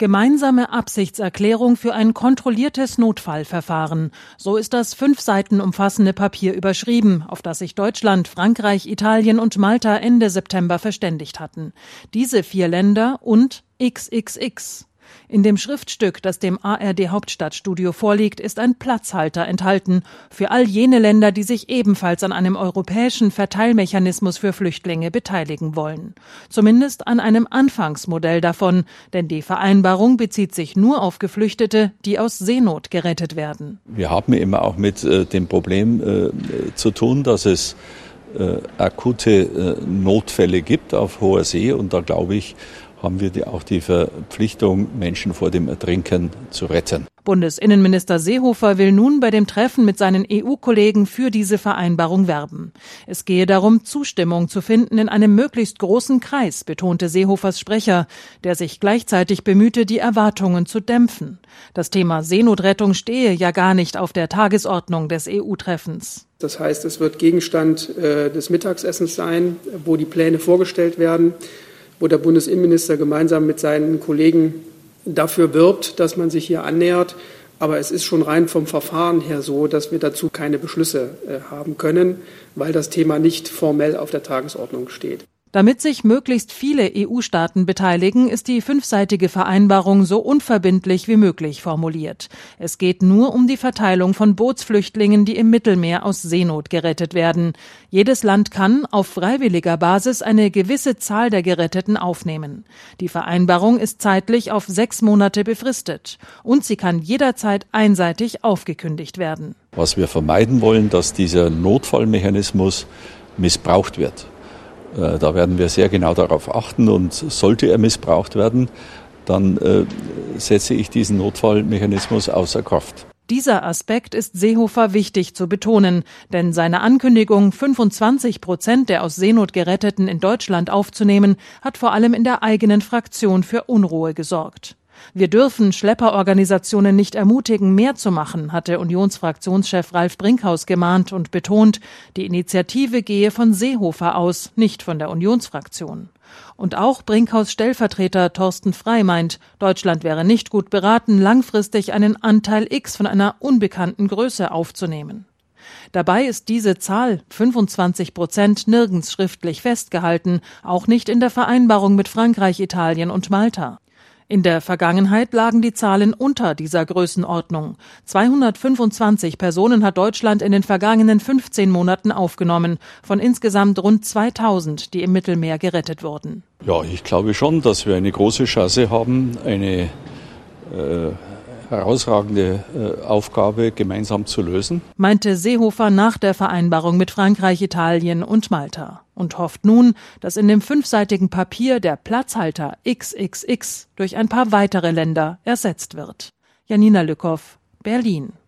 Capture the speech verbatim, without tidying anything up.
Gemeinsame Absichtserklärung für ein kontrolliertes Notfallverfahren. So ist das fünf Seiten umfassende Papier überschrieben, auf das sich Deutschland, Frankreich, Italien und Malta Ende September verständigt hatten. Diese vier Länder und X X X. In dem Schriftstück, das dem A R D-Hauptstadtstudio vorliegt, ist ein Platzhalter enthalten für all jene Länder, die sich ebenfalls an einem europäischen Verteilmechanismus für Flüchtlinge beteiligen wollen. Zumindest an einem Anfangsmodell davon, denn die Vereinbarung bezieht sich nur auf Geflüchtete, die aus Seenot gerettet werden. Wir haben immer auch mit äh, dem Problem äh, zu tun, dass es äh, akute äh, Notfälle gibt auf hoher See, und da glaube ich, haben wir die, auch die Verpflichtung, Menschen vor dem Ertrinken zu retten. Bundesinnenminister Seehofer will nun bei dem Treffen mit seinen E U-Kollegen für diese Vereinbarung werben. Es gehe darum, Zustimmung zu finden in einem möglichst großen Kreis, betonte Seehofers Sprecher, der sich gleichzeitig bemühte, die Erwartungen zu dämpfen. Das Thema Seenotrettung stehe ja gar nicht auf der Tagesordnung des E U-Treffens. Das heißt, es wird Gegenstand äh, des Mittagessens sein, wo die Pläne vorgestellt werden, wo der Bundesinnenminister gemeinsam mit seinen Kollegen dafür wirbt, dass man sich hier annähert. Aber es ist schon rein vom Verfahren her so, dass wir dazu keine Beschlüsse äh, haben können, weil das Thema nicht formell auf der Tagesordnung steht. Damit sich möglichst viele E U-Staaten beteiligen, ist die fünfseitige Vereinbarung so unverbindlich wie möglich formuliert. Es geht nur um die Verteilung von Bootsflüchtlingen, die im Mittelmeer aus Seenot gerettet werden. Jedes Land kann auf freiwilliger Basis eine gewisse Zahl der Geretteten aufnehmen. Die Vereinbarung ist zeitlich auf sechs Monate befristet und sie kann jederzeit einseitig aufgekündigt werden. Was wir vermeiden wollen, dass dieser Notfallmechanismus missbraucht wird. Da werden wir sehr genau darauf achten, und sollte er missbraucht werden, dann äh, setze ich diesen Notfallmechanismus außer Kraft. Dieser Aspekt ist Seehofer wichtig zu betonen, denn seine Ankündigung, fünfundzwanzig Prozent der aus Seenot Geretteten in Deutschland aufzunehmen, hat vor allem in der eigenen Fraktion für Unruhe gesorgt. Wir dürfen Schlepperorganisationen nicht ermutigen, mehr zu machen, hatte Unionsfraktionschef Ralf Brinkhaus gemahnt und betont, die Initiative gehe von Seehofer aus, nicht von der Unionsfraktion. Und auch Brinkhaus Stellvertreter Thorsten Frey meint, Deutschland wäre nicht gut beraten, langfristig einen Anteil X von einer unbekannten Größe aufzunehmen. Dabei ist diese Zahl, fünfundzwanzig Prozent, nirgends schriftlich festgehalten, auch nicht in der Vereinbarung mit Frankreich, Italien und Malta. In der Vergangenheit lagen die Zahlen unter dieser Größenordnung. zweihundertfünfundzwanzig Personen hat Deutschland in den vergangenen fünfzehn Monaten aufgenommen, von insgesamt rund zweitausend, die im Mittelmeer gerettet wurden. Ja, ich glaube schon, dass wir eine große Chance haben, eine äh, herausragende äh, Aufgabe gemeinsam zu lösen, meinte Seehofer nach der Vereinbarung mit Frankreich, Italien und Malta. Und hofft nun, dass in dem fünfseitigen Papier der Platzhalter X X X durch ein paar weitere Länder ersetzt wird. Janina Lückhoff, Berlin.